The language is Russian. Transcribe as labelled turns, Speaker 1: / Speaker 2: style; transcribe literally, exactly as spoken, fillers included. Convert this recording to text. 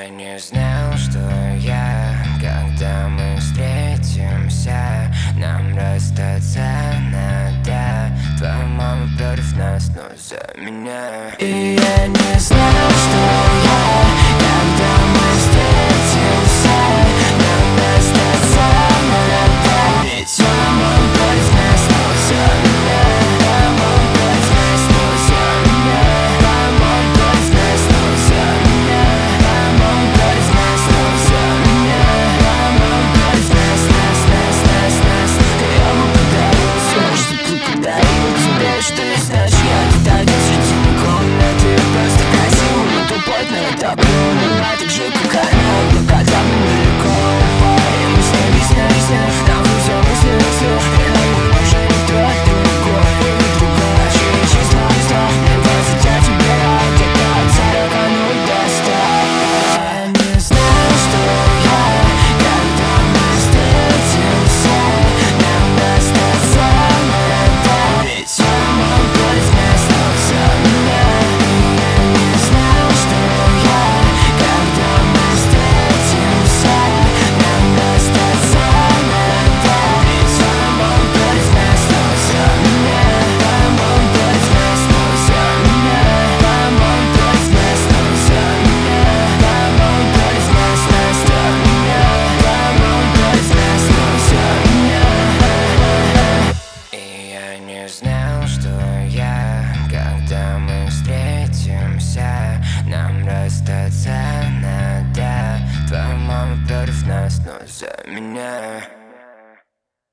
Speaker 1: я не знал, что я, когда мы встретимся, нам расстаться надо. Твоя мама против нас, но за меня. И я не знал, что я, когда мы встретимся, нам расстаться надо. Ведь твоя мама против нас, но за меня. Твоя мама против нас, но за меня. Твоя мама против нас, но за меня. Твоя мама против нас, но за меня. Твоя мама против нас, нас, нас, нас, нас. Я бы подарил все, что ты подарил тебе, что не знаешь, я не так среди комнаты. Просто красиво, но тупой, но это было, так же, как